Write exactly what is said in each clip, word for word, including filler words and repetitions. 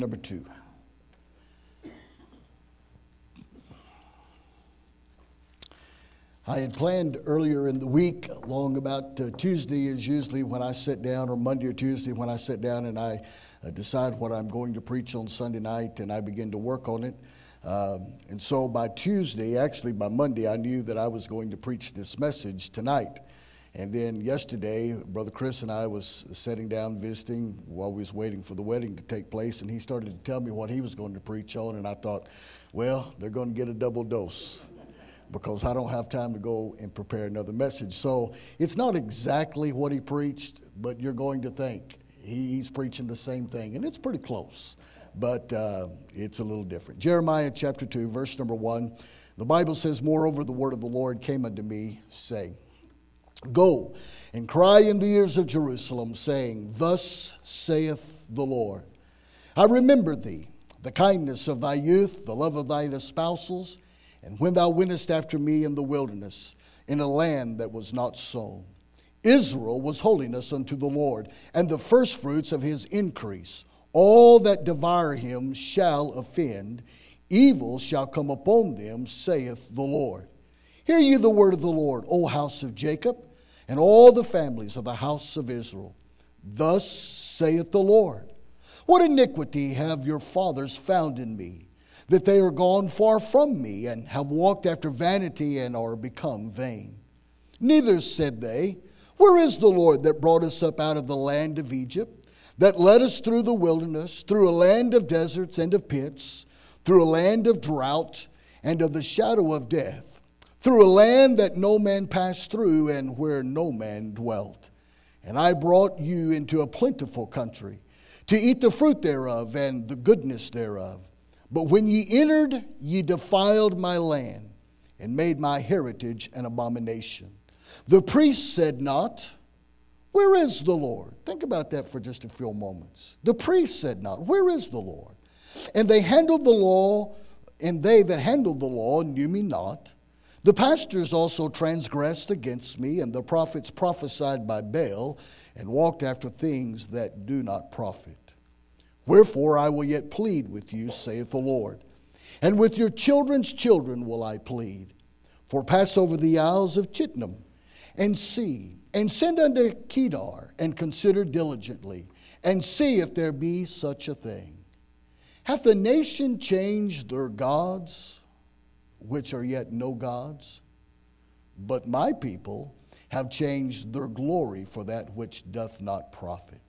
Number two. I had planned earlier in the week, along about uh, Tuesday is usually when I sit down, or Monday or Tuesday when I sit down and I uh, decide what I'm going to preach on Sunday night, and I begin to work on it. Um, and so by Tuesday, actually by Monday, I knew that I was going to preach this message tonight. And then yesterday, Brother Chris and I was sitting down visiting while we was waiting for the wedding to take place, and he started to tell me what he was going to preach on, and I thought, well, they're going to get a double dose because I don't have time to go and prepare another message. So it's not exactly what he preached, but you're going to think he's preaching the same thing, and it's pretty close, but uh, it's a little different. Jeremiah chapter two, verse number one, the Bible says, "Moreover, the word of the Lord came unto me, saying, Go and cry in the ears of Jerusalem, saying, Thus saith the Lord, I remember thee, the kindness of thy youth, the love of thine espousals, and when thou wentest after me in the wilderness, in a land that was not sown. Israel was holiness unto the Lord, and the firstfruits of his increase. All that devour him shall offend. Evil shall come upon them, saith the Lord. Hear ye the word of the Lord, O house of Jacob, and all the families of the house of Israel. Thus saith the Lord, What iniquity have your fathers found in me, that they are gone far from me, and have walked after vanity, and are become vain? Neither said they, Where is the Lord that brought us up out of the land of Egypt, that led us through the wilderness, through a land of deserts and of pits, through a land of drought and of the shadow of death, through a land that no man passed through, and where no man dwelt. And I brought you into a plentiful country, to eat the fruit thereof and the goodness thereof. But when ye entered, ye defiled my land, and made my heritage an abomination. The priests said not, Where is the Lord? Think about that for just a few moments. The priests said not, Where is the Lord? And they handled the law, and they that handled the law knew me not. The pastors also transgressed against me, and the prophets prophesied by Baal, and walked after things that do not profit. Wherefore I will yet plead with you, saith the Lord, and with your children's children will I plead. For pass over the isles of Chittim, and see, and send unto Kedar, and consider diligently, and see if there be such a thing. Hath the nation changed their gods, which are yet no gods? But my people have changed their glory for that which doth not profit.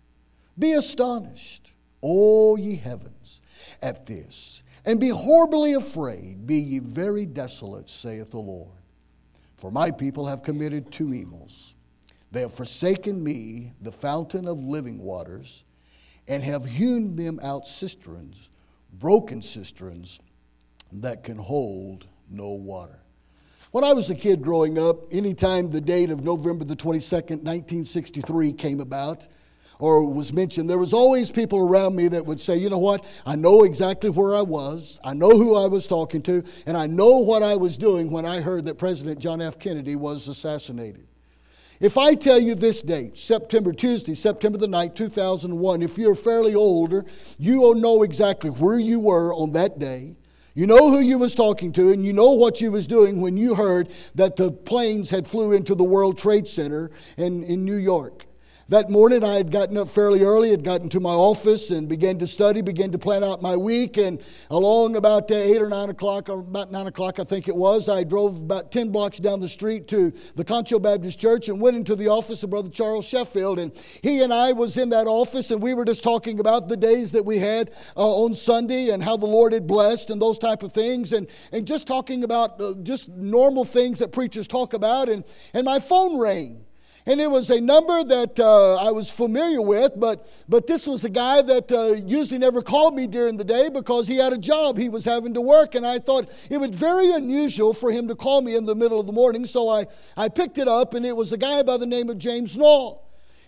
Be astonished, O ye heavens, at this, and be horribly afraid. Be ye very desolate, saith the Lord. For my people have committed two evils. They have forsaken me, the fountain of living waters, and have hewn them out cisterns, broken cisterns, that can hold no water. When I was a kid growing up, anytime the date of November the twenty-second, nineteen sixty-three came about or was mentioned, there was always people around me that would say, you know what, I know exactly where I was, I know who I was talking to, and I know what I was doing when I heard that President John F. Kennedy was assassinated. If I tell you this date, September, Tuesday, September the ninth, two thousand one, if you're fairly older, you will know exactly where you were on that day. You know who you was talking to, and you know what you was doing when you heard that the planes had flew into the World Trade Center in, in New York. That morning I had gotten up fairly early, had gotten to my office and began to study, began to plan out my week, and along about uh, eight or nine o'clock, or about nine o'clock I think it was, I drove about ten blocks down the street to the Concho Baptist Church and went into the office of Brother Charles Sheffield, and he and I was in that office, and we were just talking about the days that we had uh, on Sunday and how the Lord had blessed and those type of things, and, and just talking about uh, just normal things that preachers talk about, and, and my phone rang. And it was a number that uh, I was familiar with, but but this was a guy that uh, usually never called me during the day because he had a job he was having to work. And I thought it was very unusual for him to call me in the middle of the morning. So I, I picked it up, and it was a guy by the name of James Knoll.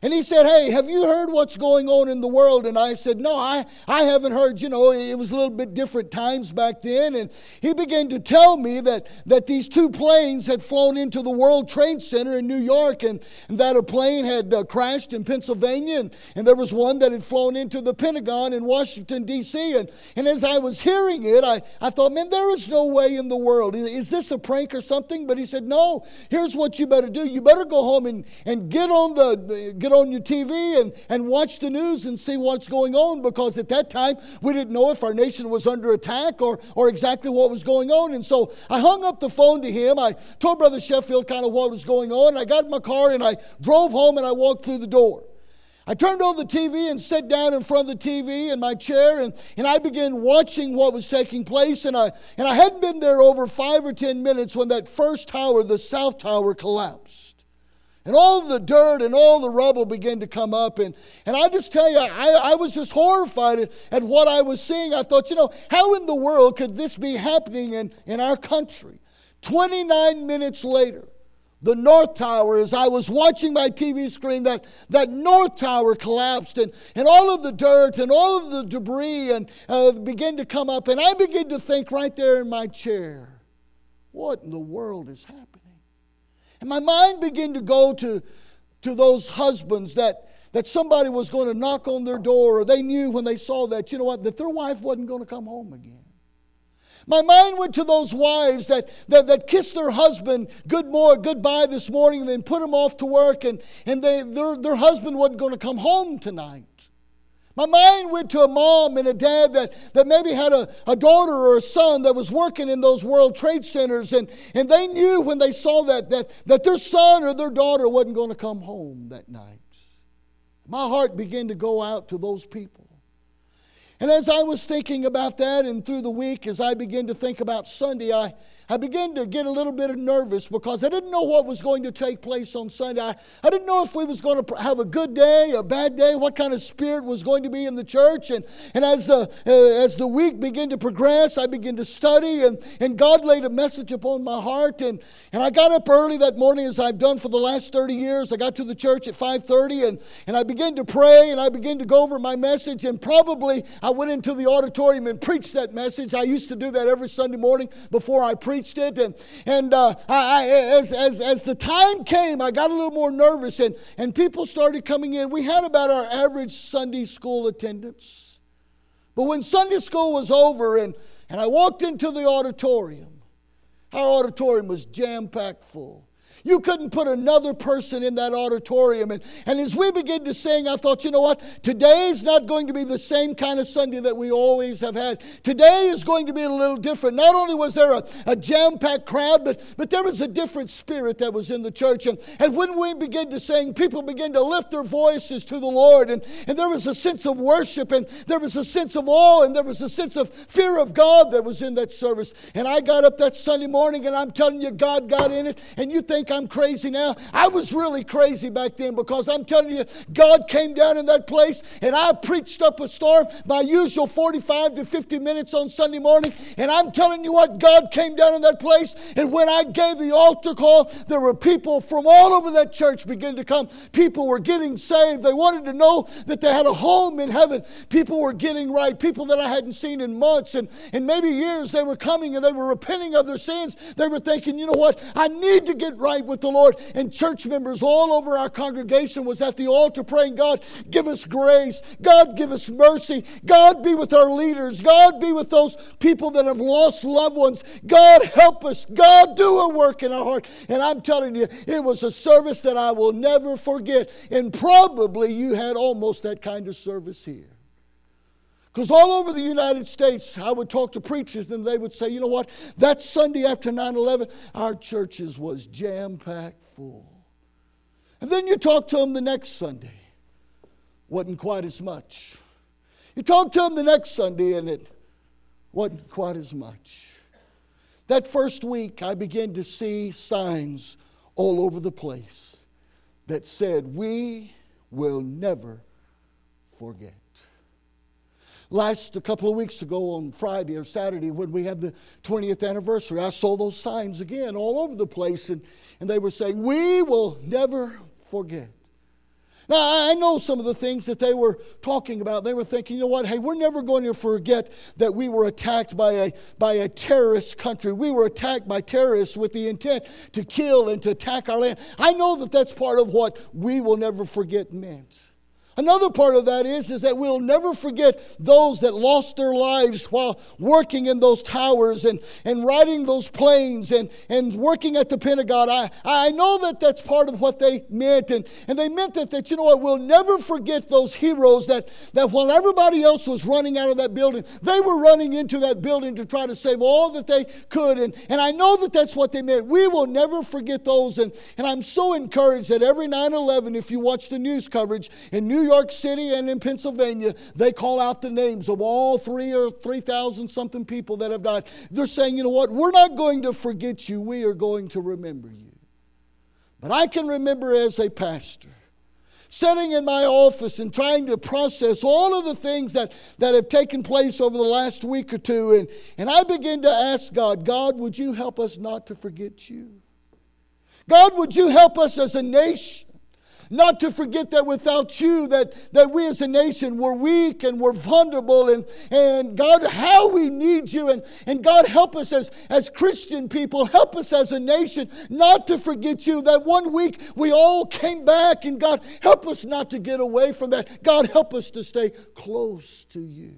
And he said, hey, have you heard what's going on in the world? And I said, no, I, I haven't heard. You know, it was a little bit different times back then. And he began to tell me that, that these two planes had flown into the World Trade Center in New York, and, and that a plane had uh, crashed in Pennsylvania, and, and there was one that had flown into the Pentagon in Washington, D C And, and as I was hearing it, I, I thought, man, there is no way in the world. Is, is this a prank or something? But he said, no, here's what you better do. You better go home and, and get on the get on your T V and, and watch the news and see what's going on, because at that time we didn't know if our nation was under attack or, or exactly what was going on. And so I hung up the phone to him. I told Brother Sheffield kind of what was going on. I got in my car and I drove home and I walked through the door. I turned on the T V and sat down in front of the T V in my chair, and, and I began watching what was taking place. And I, and I hadn't been there over five or ten minutes when that first tower, the South Tower, collapsed. And all the dirt and all the rubble began to come up. And, and I just tell you, I, I was just horrified at, at what I was seeing. I thought, you know, how in the world could this be happening in, in our country? twenty-nine minutes later, the North Tower, as I was watching my T V screen, that, that North Tower collapsed, and, and all of the dirt and all of the debris and uh, began to come up. And I began to think right there in my chair, what in the world is happening? And my mind began to go to, to those husbands that, that somebody was going to knock on their door, or they knew when they saw that, you know what, that their wife wasn't going to come home again. My mind went to those wives that, that, that kissed their husband good more, goodbye this morning, and then put them off to work, and, and they, their, their husband wasn't going to come home tonight. My mind went to a mom and a dad that, that maybe had a, a daughter or a son that was working in those World Trade Centers, and, and they knew when they saw that, that, that their son or their daughter wasn't going to come home that night. My heart began to go out to those people. And as I was thinking about that, and through the week, as I began to think about Sunday, I, I began to get a little bit nervous, because I didn't know what was going to take place on Sunday. I, I didn't know if we was going to have a good day, a bad day, what kind of spirit was going to be in the church. And, and as the uh, as the week began to progress, I began to study, and, and God laid a message upon my heart. And, and I got up early that morning, as I've done for the last thirty years. I got to the church at five thirty, and, and I began to pray, and I began to go over my message, and probably I went into the auditorium and preached that message. I used to do that every Sunday morning before I preached it. And, and uh, I, I, as, as, as the time came, I got a little more nervous, and, and people started coming in. We had about our average Sunday school attendance. But when Sunday school was over, and, and I walked into the auditorium, our auditorium was jam-packed full. You couldn't put another person in that auditorium. And, and as we began to sing, I thought, you know what? Today's not going to be the same kind of Sunday that we always have had. Today is going to be a little different. Not only was there a, a jam-packed crowd, but, but there was a different spirit that was in the church. And, and when we began to sing, people began to lift their voices to the Lord. And, and there was a sense of worship, and there was a sense of awe, and there was a sense of fear of God that was in that service. And I got up that Sunday morning, and I'm telling you, God got in it. And you think I'm crazy now? I was really crazy back then, because I'm telling you, God came down in that place, and I preached up a storm, my usual forty-five to fifty minutes on Sunday morning, and I'm telling you what, God came down in that place. And when I gave the altar call, there were people from all over that church begin to come. People were getting saved. They wanted to know that they had a home in heaven. People were getting right. People that I hadn't seen in months and, and maybe years, they were coming, and they were repenting of their sins. They were thinking, you know what, I need to get right with the Lord. And church members all over our congregation was at the altar praying, God, give us grace. God, give us mercy. God, be with our leaders. God, be with those people that have lost loved ones. God, help us. God, do a work in our heart. And I'm telling you, it was a service that I will never forget. And probably you had almost that kind of service here. Because all over the United States, I would talk to preachers, and they would say, you know what, that Sunday after nine eleven, our churches was jam-packed full. And then you talk to them the next Sunday, wasn't quite as much. You talk to them the next Sunday, and it wasn't quite as much. That first week, I began to see signs all over the place that said, we will never forget. Last a couple of weeks ago on Friday or Saturday when we had the twentieth anniversary, I saw those signs again all over the place, and, and they were saying, we will never forget. Now, I know some of the things that they were talking about. They were thinking, you know what, hey, we're never going to forget that we were attacked by a, by a terrorist country. We were attacked by terrorists with the intent to kill and to attack our land. I know that that's part of what we will never forget meant. Another part of that is, is that we'll never forget those that lost their lives while working in those towers and, and riding those planes and, and working at the Pentagon. I, I know that that's part of what they meant. And, and they meant that, that, you know what, we'll never forget those heroes that, that while everybody else was running out of that building, they were running into that building to try to save all that they could. And, and I know that that's what they meant. We will never forget those. And, and I'm so encouraged that every nine eleven, if you watch the news coverage in New York New York City and in Pennsylvania, they call out the names of all three or three thousand something people that have died. They're saying, you know what, we're not going to forget you, we are going to remember you. But I can remember as a pastor, sitting in my office and trying to process all of the things that, that have taken place over the last week or two, and, and I began to ask God, God, would you help us not to forget you? God, would you help us as a nation not to forget that without you, that, that we as a nation were weak and we're vulnerable. And, and God, how we need you. And, and God, help us as, as Christian people. Help us as a nation not to forget you. That one week we all came back. And God, help us not to get away from that. God, help us to stay close to you.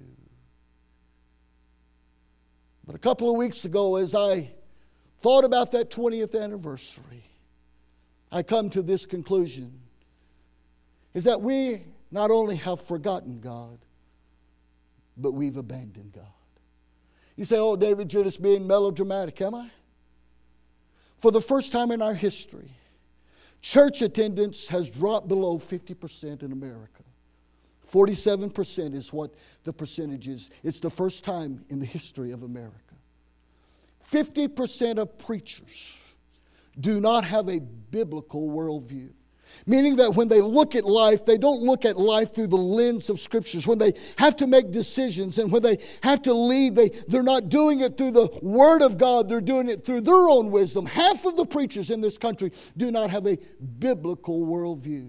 But a couple of weeks ago, as I thought about that twentieth anniversary, I come to this conclusion. Is that we not only have forgotten God, but we've abandoned God. You say, oh, David, you're just being melodramatic. Am I? For the first time in our history, church attendance has dropped below fifty percent in America. forty-seven percent is what the percentage is. It's the first time in the history of America. fifty percent of preachers do not have a biblical worldview. Meaning that when they look at life, they don't look at life through the lens of Scriptures. When they have to make decisions and when they have to lead, they, they're not doing it through the Word of God. They're doing it through their own wisdom. Half of the preachers in this country do not have a biblical worldview.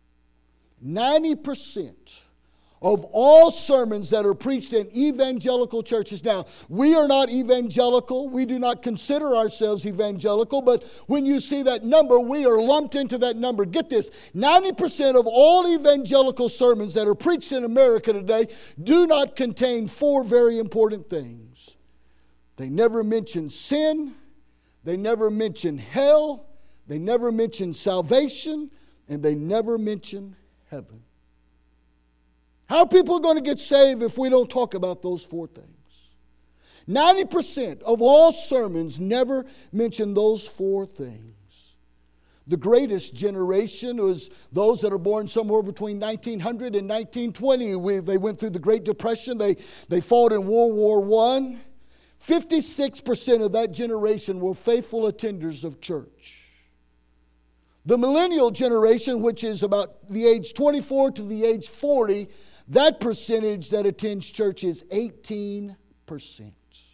ninety percent of all sermons that are preached in evangelical churches. Now, we are not evangelical. We do not consider ourselves evangelical. But when you see that number, we are lumped into that number. Get this, ninety percent of all evangelical sermons that are preached in America today do not contain four very important things. They never mention sin. They never mention hell. They never mention salvation. And they never mention heaven. How are people going to get saved if we don't talk about those four things? ninety percent of all sermons never mention those four things. The greatest generation was those that are born somewhere between nineteen hundred and nineteen twenty. We, they went through the Great Depression. They, they fought in World War One. fifty-six percent of that generation were faithful attenders of church. The millennial generation, which is about the age twenty-four to the age forty, that percentage that attends church is eighteen percent.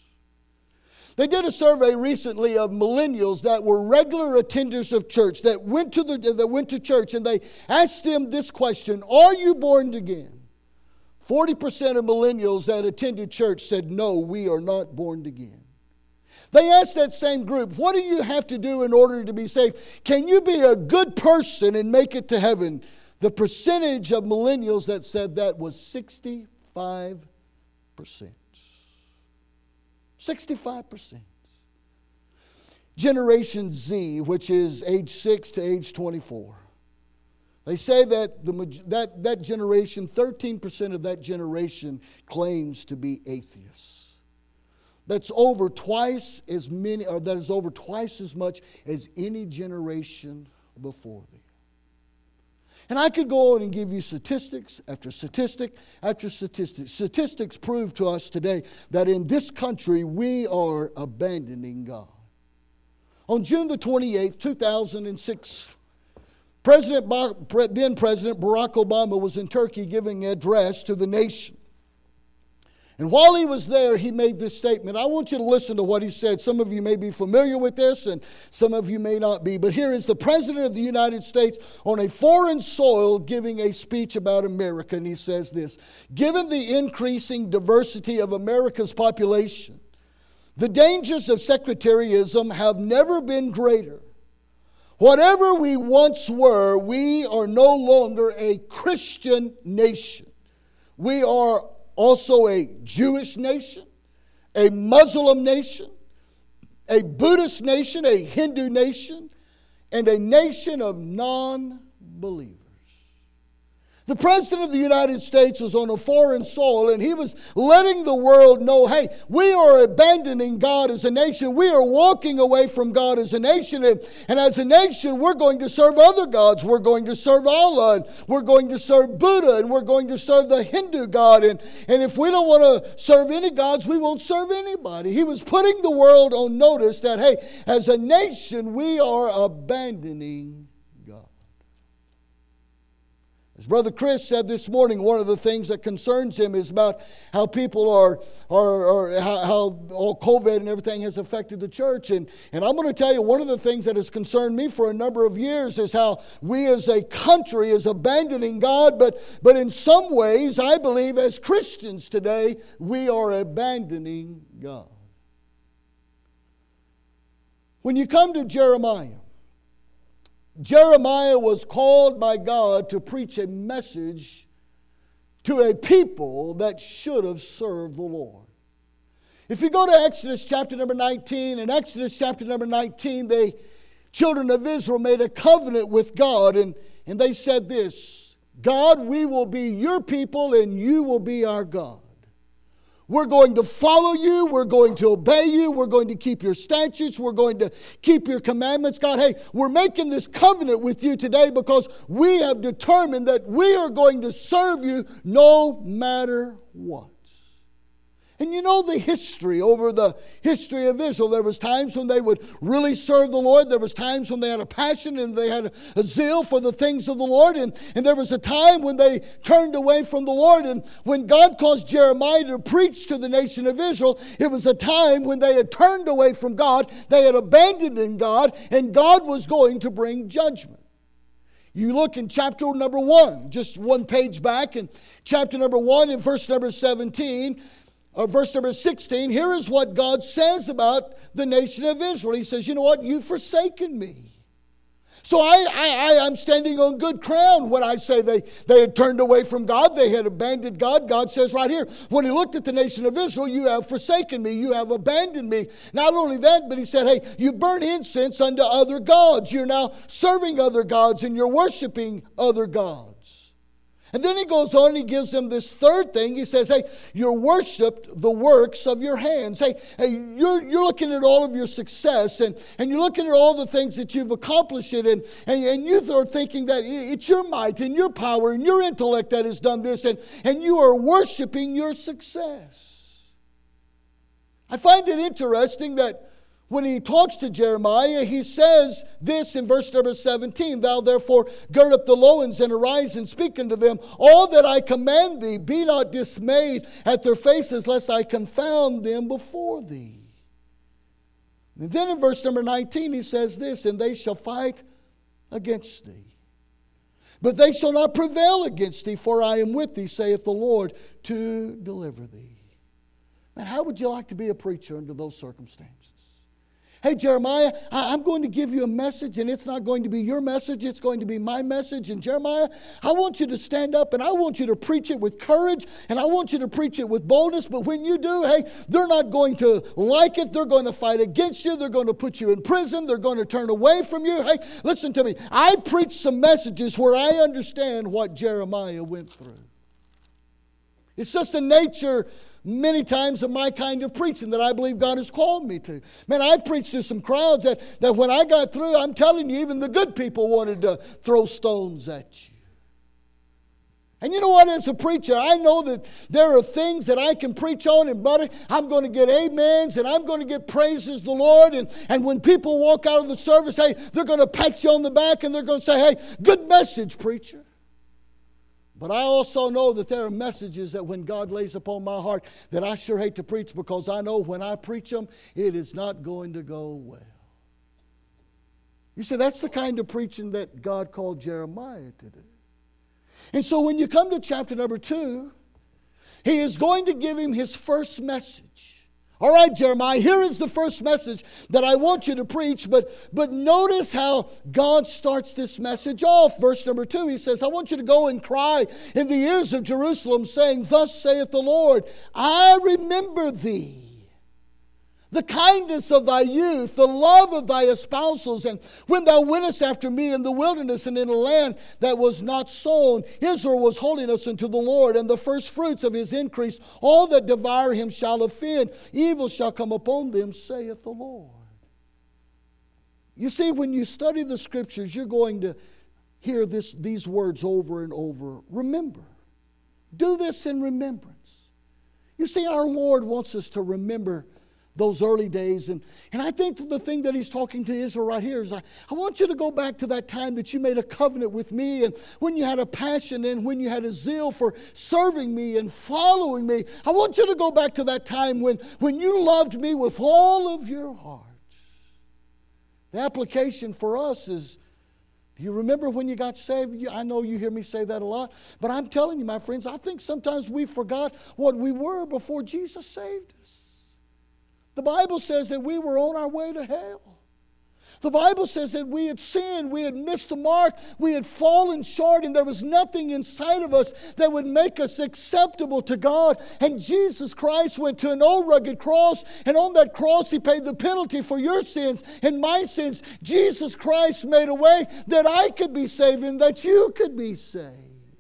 They did a survey recently of millennials that were regular attenders of church, that went to the that went to church, and they asked them this question: are you born again? forty percent of millennials that attended church said, no, we are not born again. They asked that same group, what do you have to do in order to be saved? Can you be a good person and make it to heaven? The percentage of millennials that said that was sixty-five percent. sixty-five percent. Generation Z, which is age six to age twenty-four. They say that the, that, that generation, thirteen percent of that generation claims to be atheists. That's over twice as many, or that is over twice as much as any generation before them. And I could go on and give you statistics after statistic after statistic. Statistics prove to us today that in this country we are abandoning God. On June the twenty-eighth, two thousand six, President, then President Barack Obama was in Turkey giving an address to the nation. And while he was there, he made this statement. I want you to listen to what he said. Some of you may be familiar with this, and some of you may not be. But here is the President of the United States on a foreign soil giving a speech about America. And he says this: given the increasing diversity of America's population, the dangers of sectarianism have never been greater. Whatever we once were, we are no longer a Christian nation. We are also a Jewish nation, a Muslim nation, a Buddhist nation, a Hindu nation, and a nation of non-believers. The President of the United States was on a foreign soil, and he was letting the world know, hey, we are abandoning God as a nation. We are walking away from God as a nation. And, and as a nation, we're going to serve other gods. We're going to serve Allah, and we're going to serve Buddha, and we're going to serve the Hindu God. And, and if we don't want to serve any gods, we won't serve anybody. He was putting the world on notice that, hey, as a nation, we are abandoning God. As Brother Chris said this morning, one of the things that concerns him is about how people are, are, are how, how all COVID and everything has affected the church. And, and I'm going to tell you, one of the things that has concerned me for a number of years is how we as a country is abandoning God. But, but in some ways, I believe as Christians today, we are abandoning God. When you come to Jeremiah, Jeremiah was called by God to preach a message to a people that should have served the Lord. If you go to Exodus chapter number nineteen, in Exodus chapter number nineteen, the children of Israel made a covenant with God, and, and they said this: God, we will be your people and you will be our God. We're going to follow you. We're going to obey you. We're going to keep your statutes. We're going to keep your commandments. God, hey, we're making this covenant with you today because we have determined that we are going to serve you no matter what. And you know the history, over the history of Israel. There was times when they would really serve the Lord. There was times when they had a passion and they had a zeal for the things of the Lord. And, and there was a time when they turned away from the Lord. And when God caused Jeremiah to preach to the nation of Israel, it was a time when they had turned away from God. They had abandoned in God, and God was going to bring judgment. You look in chapter number one, just one page back, in chapter number one, in verse number seventeen, or verse number sixteen, here is what God says about the nation of Israel. He says, you know what? You've forsaken me. So I, I, I, I'm standing on good ground when I say they, they had turned away from God. They had abandoned God. God says right here, when he looked at the nation of Israel, you have forsaken me. You have abandoned me. Not only that, but he said, hey, you burn incense unto other gods. You're now serving other gods and you're worshiping other gods. And then he goes on and he gives them this third thing. He says, hey, you worshiped the works of your hands. Hey, hey you're, you're looking at all of your success and, and you're looking at all the things that you've accomplished it, and, and, and you are thinking that it's your might and your power and your intellect that has done this, and, and you are worshiping your success. I find it interesting that when he talks to Jeremiah, he says this in verse number seventeen, thou therefore gird up the loins and arise and speak unto them all that I command thee. Be not dismayed at their faces, lest I confound them before thee. And then in verse number nineteen, he says this, and they shall fight against thee, but they shall not prevail against thee, for I am with thee, saith the Lord, to deliver thee. Man, how would you like to be a preacher under those circumstances? Hey, Jeremiah, I'm going to give you a message, and it's not going to be your message. It's going to be my message. And Jeremiah, I want you to stand up, and I want you to preach it with courage, and I want you to preach it with boldness. But when you do, hey, they're not going to like it. They're going to fight against you. They're going to put you in prison. They're going to turn away from you. Hey, listen to me. I preach some messages where I understand what Jeremiah went through. It's just the nature many times of my kind of preaching that I believe God has called me to. Man, I've preached to some crowds that, that when I got through, I'm telling you, even the good people wanted to throw stones at you. And you know what, as a preacher, I know that there are things that I can preach on, and buddy, I'm going to get amens and I'm going to get praises the Lord. And, and when people walk out of the service, hey, they're going to pat you on the back and they're going to say, hey, good message, preacher. But I also know that there are messages that when God lays upon my heart that I sure hate to preach, because I know when I preach them, it is not going to go well. You see, that's the kind of preaching that God called Jeremiah to do. And so when you come to chapter number two, he is going to give him his first message. All right, Jeremiah, here is the first message that I want you to preach. But, but notice how God starts this message off. Verse number two, he says, I want you to go and cry in the ears of Jerusalem, saying, Thus saith the Lord, I remember thee, the kindness of thy youth, the love of thy espousals, and when thou wentest after me in the wilderness and in a land that was not sown, Israel was holiness unto the Lord, and the first fruits of his increase, all that devour him shall offend, evil shall come upon them, saith the Lord. You see, when you study the Scriptures, you're going to hear this, these words over and over. Remember. Do this in remembrance. You see, our Lord wants us to remember those early days. And, and I think the thing that he's talking to Israel right here is, I, I want you to go back to that time that you made a covenant with me, and when you had a passion and when you had a zeal for serving me and following me. I want you to go back to that time when, when you loved me with all of your heart. The application for us is, do you remember when you got saved? I know you hear me say that a lot, but I'm telling you, my friends, I think sometimes we forgot what we were before Jesus saved us. The Bible says that we were on our way to hell. The Bible says that we had sinned, we had missed the mark, we had fallen short, and there was nothing inside of us that would make us acceptable to God. And Jesus Christ went to an old rugged cross, and on that cross he paid the penalty for your sins and my sins. Jesus Christ made a way that I could be saved and that you could be saved.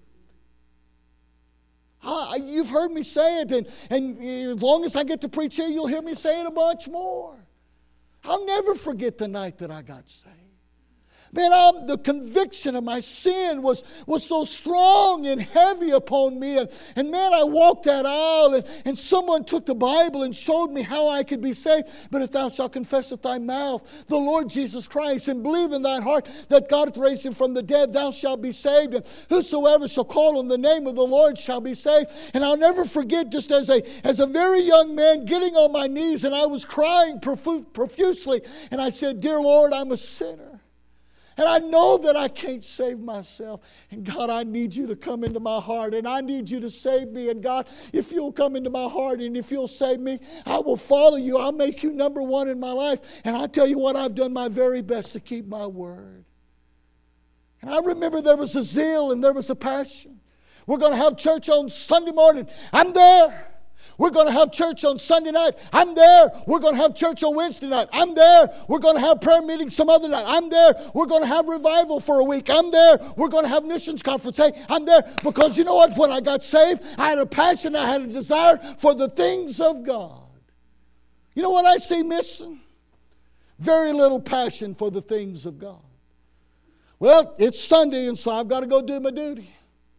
I, you've heard me say it, and, and as long as I get to preach here, you'll hear me say it a bunch more. I'll never forget the night that I got saved. Man, I'm, the conviction of my sin was, was so strong and heavy upon me. And, and man, I walked that aisle, and, and someone took the Bible and showed me how I could be saved. But if thou shalt confess with thy mouth the Lord Jesus Christ, and believe in thine heart that God hath raised him from the dead, thou shalt be saved. And whosoever shall call on the name of the Lord shall be saved. And I'll never forget, just as a, as a very young man, getting on my knees, and I was crying profu- profusely. And I said, Dear Lord, I'm a sinner. And I know that I can't save myself. And God, I need you to come into my heart. And I need you to save me. And God, if you'll come into my heart and if you'll save me, I will follow you. I'll make you number one in my life. And I tell you what, I've done my very best to keep my word. And I remember there was a zeal and there was a passion. We're going to have church on Sunday morning. I'm there. We're going to have church on Sunday night. I'm there. We're going to have church on Wednesday night. I'm there. We're going to have prayer meetings some other night. I'm there. We're going to have revival for a week. I'm there. We're going to have missions conference. Hey, I'm there. Because you know what? When I got saved, I had a passion. I had a desire for the things of God. You know what I see missing? Very little passion for the things of God. Well, it's Sunday, and so I've got to go do my duty.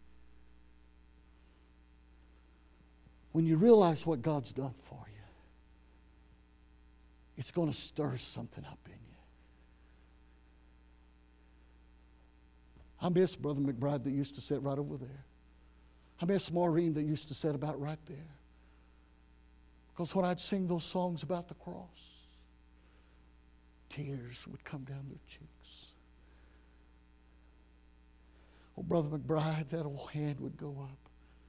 When you realize what God's done for you, it's going to stir something up in you. I miss Brother McBride that used to sit right over there. I miss Maureen that used to sit about right there. Because when I'd sing those songs about the cross, tears would come down their cheeks. Oh, Brother McBride, that old hand would go up.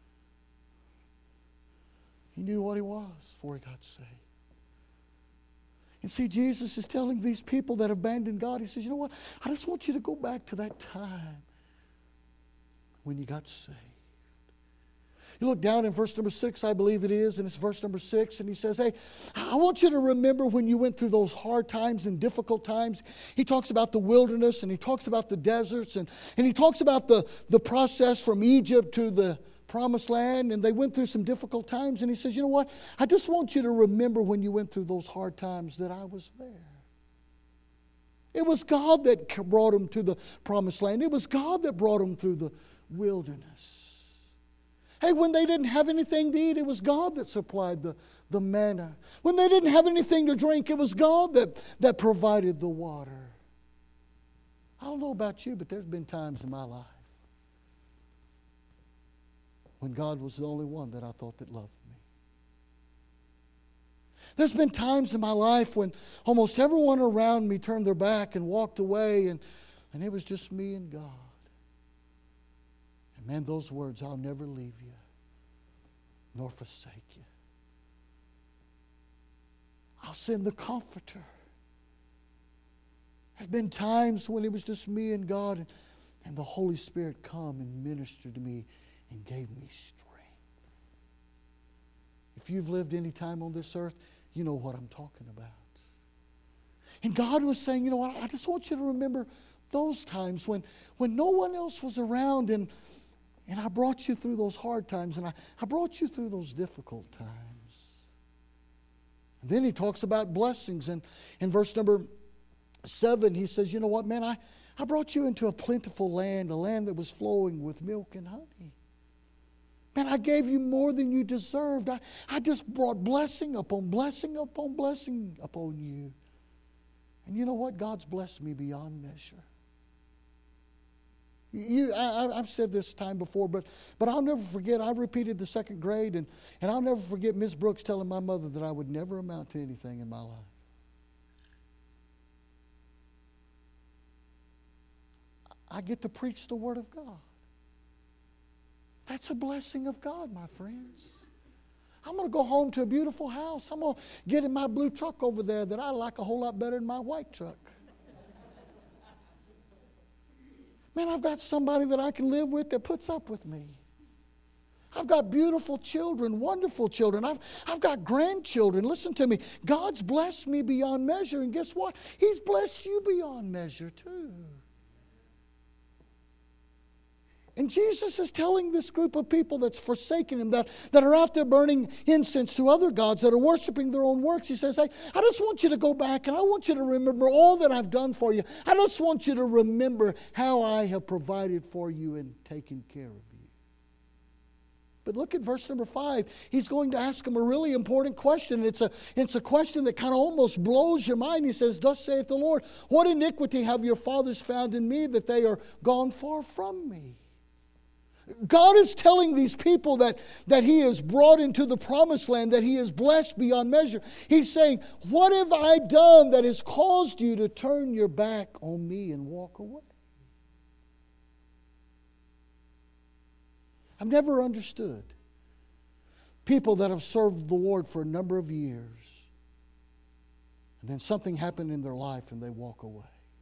He knew what he was before he got saved. And see, Jesus is telling these people that abandoned God, he says, you know what? I just want you to go back to that time when you got saved. You look down in verse number six, I believe it is, and it's verse number six, and he says, hey, I want you to remember when you went through those hard times and difficult times. He talks about the wilderness, and he talks about the deserts, and, and he talks about the, the process from Egypt to the Promised Land, and they went through some difficult times, and he says, you know what? I just want you to remember when you went through those hard times that I was there. It was God that brought them to the Promised Land. It was God that brought them through the wilderness. Hey, when they didn't have anything to eat, it was God that supplied the, the manna. When they didn't have anything to drink, it was God that, that provided the water. I don't know about you, but there's been times in my life when God was the only one that I thought that loved me. There's been times in my life when almost everyone around me turned their back and walked away, and, and it was just me and God. And man, those words, I'll never leave you nor forsake you. I'll send the Comforter. There's been times when it was just me and God, and, and the Holy Spirit come and ministered to me and gave me strength. If you've lived any time on this earth, you know what I'm talking about. And God was saying, you know what, I just want you to remember those times when, when no one else was around, and, and I brought you through those hard times, and I, I brought you through those difficult times. And then he talks about blessings, and in verse number seven, he says, you know what, man, I, I brought you into a plentiful land, a land that was flowing with milk and honey. Man, I gave you more than you deserved. I, I just brought blessing upon blessing upon blessing upon you. And you know what? God's blessed me beyond measure. You, I, I've said this time before, but, but I'll never forget, I repeated the second grade, and, and I'll never forget Miss Brooks telling my mother that I would never amount to anything in my life. I get to preach the Word of God. That's a blessing of God, my friends. I'm going to go home to a beautiful house. I'm going to get in my blue truck over there that I like a whole lot better than my white truck. Man, I've got somebody that I can live with that puts up with me. I've got beautiful children, wonderful children. I've, I've got grandchildren. Listen to me. God's blessed me beyond measure, and guess what? He's blessed you beyond measure too. And Jesus is telling this group of people that's forsaken Him, that, that are out there burning incense to other gods, that are worshiping their own works. He says, hey, I just want you to go back, and I want you to remember all that I've done for you. I just want you to remember how I have provided for you and taken care of you. But look at verse number five. He's going to ask them a really important question. It's a, it's a question that kind of almost blows your mind. He says, thus saith the Lord, what iniquity have your fathers found in me, that they are gone far from me? God is telling these people that, that He has brought into the promised land, that He is blessed beyond measure. He's saying, what have I done that has caused you to turn your back on me and walk away? I've never understood people that have served the Lord for a number of years, and then something happened in their life and they walk away.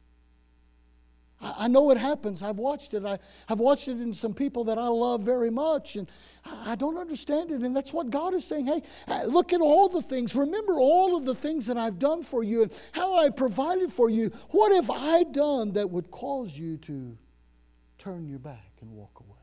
I know it happens. I've watched it. I, I've watched it in some people that I love very much, and I don't understand it. And that's what God is saying. Hey, look at all the things. Remember all of the things that I've done for you and how I provided for you. What have I done that would cause you to turn your back and walk away?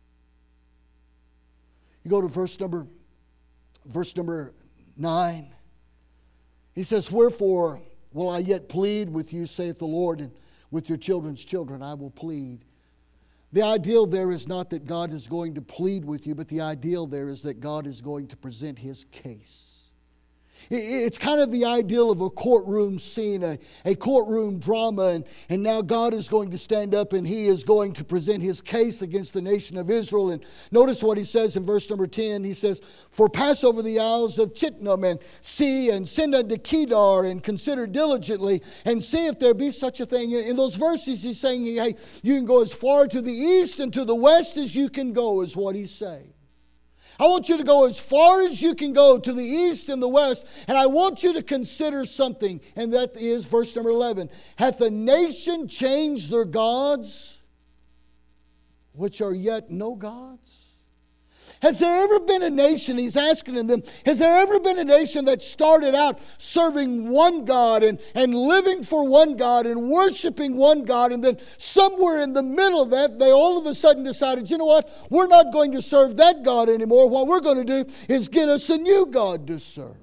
You go to verse number, verse number nine. He says, wherefore will I yet plead with you, saith the Lord, and with your children's children I will plead. The ideal there is not that God is going to plead with you, but the ideal there is that God is going to present His case. It's kind of the ideal of a courtroom scene, a, a courtroom drama, and, and now God is going to stand up and He is going to present His case against the nation of Israel. And notice what He says in verse number ten. He says, for pass over the isles of Chittim, and see, and send unto Kedar, and consider diligently, and see if there be such a thing. In those verses He's saying, hey, you can go as far to the east and to the west as you can go, is what He's saying. I want you to go as far as you can go to the east and the west, and I want you to consider something, and that is verse number eleven. Hath the nation changed their gods, which are yet no gods? Has there ever been a nation, he's asking them, has there ever been a nation that started out serving one God and, and living for one God and worshiping one God, and then somewhere in the middle of that, they all of a sudden decided, you know what, we're not going to serve that God anymore. What we're going to do is get us a new God to serve.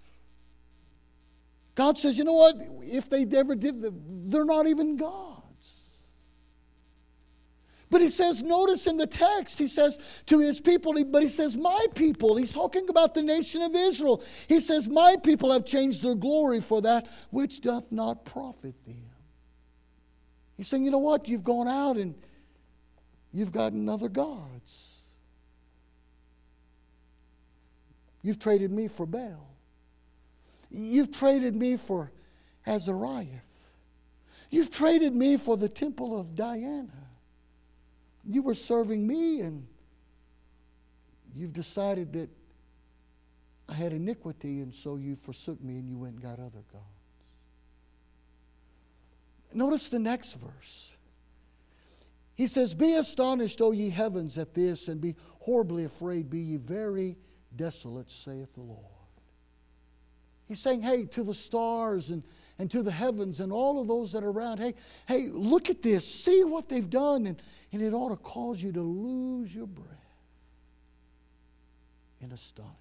God says, you know what, if they ever did, they're not even God. But He says, notice in the text, He says to His people, but He says, my people. He's talking about the nation of Israel. He says, my people have changed their glory for that which doth not profit them. He's saying, you know what? You've gone out and you've gotten other gods. You've traded me for Baal. You've traded me for Azariah. You've traded me for the temple of Diana. You were serving me, and you've decided that I had iniquity, and so you forsook me and you went and got other gods. Notice the next verse. He says, be astonished, O ye heavens, at this, and be horribly afraid, be ye very desolate, saith the Lord. He's saying, hey, to the stars and, and to the heavens and all of those that are around, hey, hey, look at this. See what they've done. And, and it ought to cause you to lose your breath in astonishment.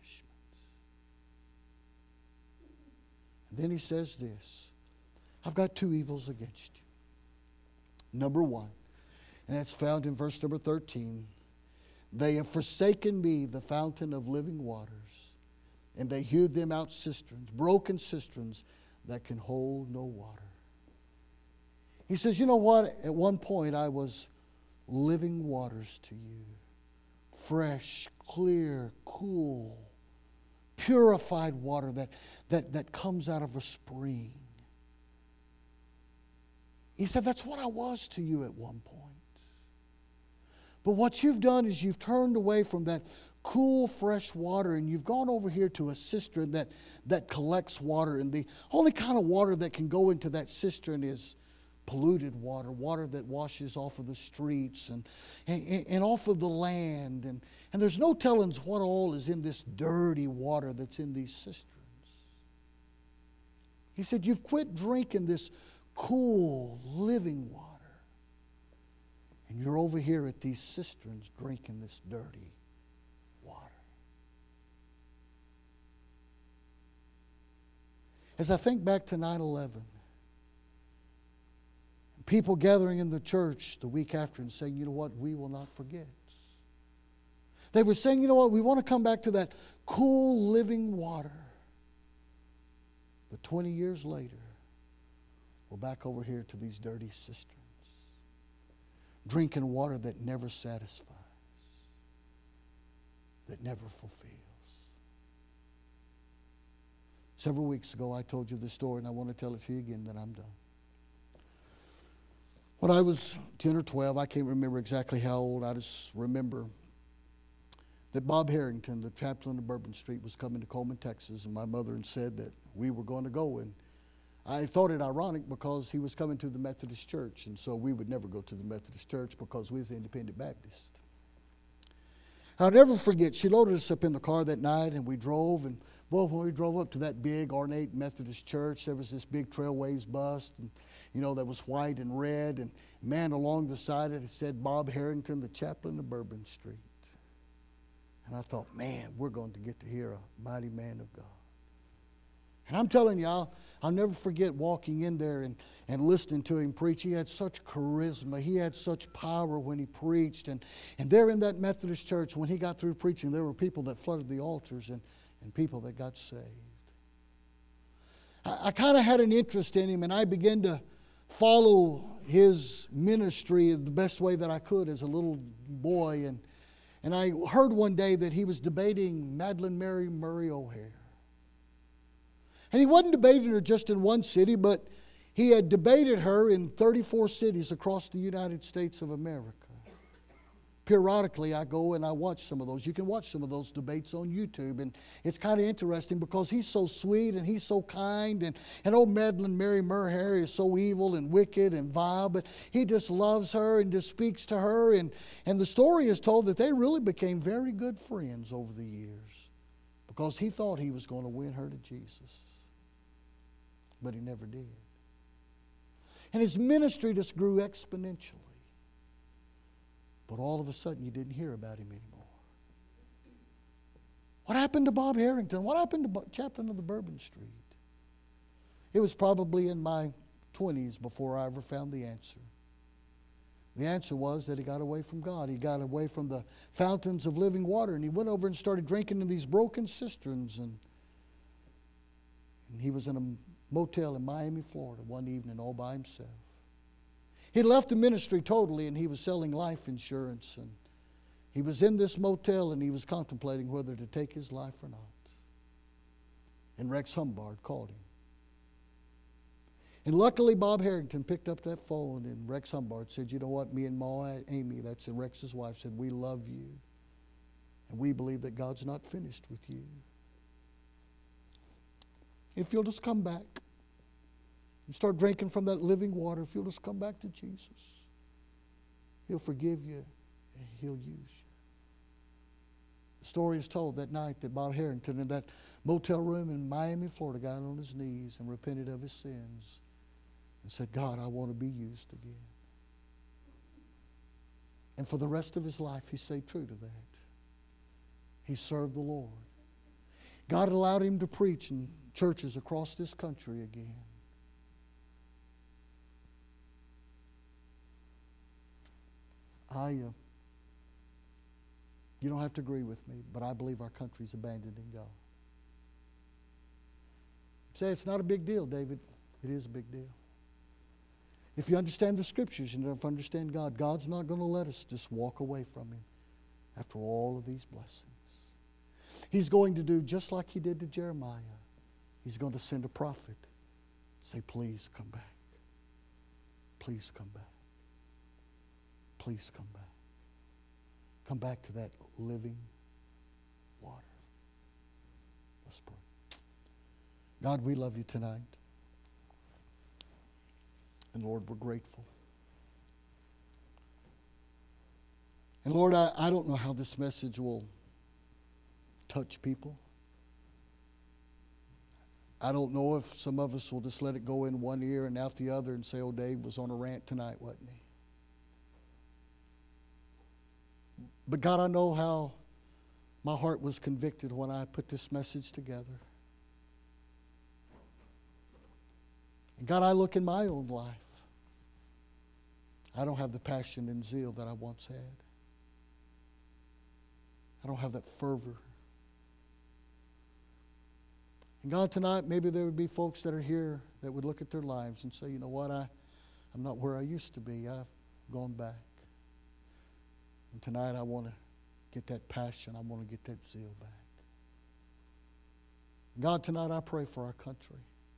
And then he says this, I've got two evils against you. Number one, and that's found in verse number thirteen, they have forsaken me, the fountain of living waters, and they hewed them out cisterns, broken cisterns that can hold no water. He says, you know what? At one point I was living waters to you. Fresh, clear, cool, purified water that, that, that comes out of a spring. He said, that's what I was to you at one point. But what you've done is you've turned away from that cool, fresh water, and you've gone over here to a cistern that, that collects water. And the only kind of water that can go into that cistern is polluted water, water that washes off of the streets and, and, and off of the land. And, and there's no telling what all is in this dirty water that's in these cisterns. He said, you've quit drinking this cool, living water. And you're over here at these cisterns drinking this dirty water. As I think back to nine eleven, people gathering in the church the week after and saying, you know what, we will not forget. They were saying, you know what, we want to come back to that cool, living water. But twenty years later, we're back over here to these dirty cisterns, drinking water that never satisfies, that never fulfills. Several weeks ago, I told you this story, and I want to tell it to you again, then I'm done. When I was ten or twelve, I can't remember exactly how old, I just remember that Bob Harrington, the chaplain of Bourbon Street, was coming to Coleman, Texas, and my mother had said that we were going to go. And I thought it ironic because he was coming to the Methodist Church, and so we would never go to the Methodist Church because we was Independent Baptist. I'll never forget, she loaded us up in the car that night, and we drove, and boy, when we drove up to that big, ornate Methodist church, there was this big Trailways bus, and you know, that was white and red, and man, along the side of it, it said Bob Harrington, the chaplain of Bourbon Street. And I thought, man, we're going to get to hear a mighty man of God. And I'm telling you, I'll, I'll never forget walking in there and, and listening to him preach. He had such charisma. He had such power when he preached. And, and there in that Methodist church, when he got through preaching, there were people that flooded the altars and, and people that got saved. I, I kind of had an interest in him, and I began to follow his ministry the best way that I could as a little boy. And, and I heard one day that he was debating Madeleine Mary Murray O'Hare. And he wasn't debating her just in one city, but he had debated her in thirty-four cities across the United States of America. Periodically, I go and I watch some of those. You can watch some of those debates on YouTube, and it's kind of interesting because he's so sweet and he's so kind, and, and old Madeleine Mary Murray is so evil and wicked and vile, but he just loves her and just speaks to her, and, and the story is told that they really became very good friends over the years because he thought he was going to win her to Jesus. But he never did. And his ministry just grew exponentially. But all of a sudden, you didn't hear about him anymore. What happened to Bob Harrington? What happened to Bo- chaplain of the Bourbon Street? It was probably in my twenties before I ever found the answer. The answer was that he got away from God. He got away from the fountains of living water, and he went over and started drinking in these broken cisterns. And, and he was in a motel in Miami, Florida, one evening all by himself. He left the ministry totally, and he was selling life insurance. And he was in this motel, and he was contemplating whether to take his life or not. And Rex Humbard called him. And luckily, Bob Harrington picked up that phone, and Rex Humbard said, you know what, me and Ma Amy, that's Rex's wife, said, we love you. And we believe that God's not finished with you. If you'll just come back and start drinking from that living water, if you'll just come back to Jesus, He'll forgive you and He'll use you. The story is told that night that Bob Harrington in that motel room in Miami, Florida, got on his knees and repented of his sins and said, God, I want to be used again. And for the rest of his life, he stayed true to that. He served the Lord. God allowed him to preach in churches across this country again. I, uh, you don't have to agree with me, but I believe our country's abandoning God. You say it's not a big deal, David. It is a big deal. If you understand the Scriptures and if you understand God, God's not going to let us just walk away from Him after all of these blessings. He's going to do just like He did to Jeremiah. He's going to send a prophet. Say, please come back. Please come back. Please come back. Come back to that living water. Let's pray. God, we love You tonight. And Lord, we're grateful. And Lord, I, I don't know how this message will touch people. I don't know if some of us will just let it go in one ear and out the other and say, oh, Dave was on a rant tonight, wasn't he? But God, I know how my heart was convicted when I put this message together. And God, I look in my own life. I don't have the passion and zeal that I once had. I don't have that fervor. And God, tonight, maybe there would be folks that are here that would look at their lives and say, you know what, I, I'm not where I used to be. I've gone back. And tonight I want to get that passion. I want to get that zeal back. God, tonight I pray for our country.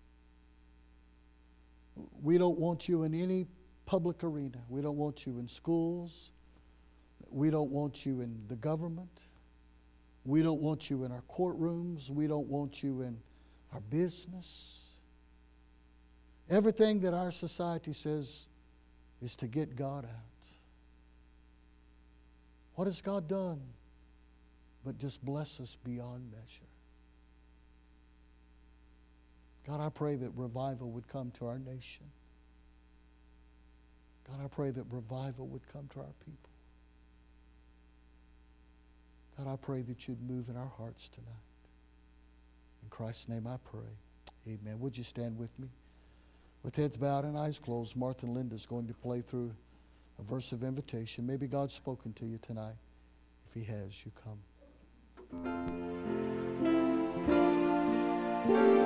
We don't want You in any public arena. We don't want You in schools. We don't want You in the government. We don't want You in our courtrooms. We don't want You in our business. Everything that our society says is to get God out. What has God done but just bless us beyond measure? God, I pray that revival would come to our nation. God, I pray that revival would come to our people. God, I pray that You'd move in our hearts tonight. In Christ's name I pray. Amen. Would you stand with me? With heads bowed and eyes closed, Martha and Linda is going to play through a verse of invitation. Maybe God's spoken to you tonight. If He has, you come.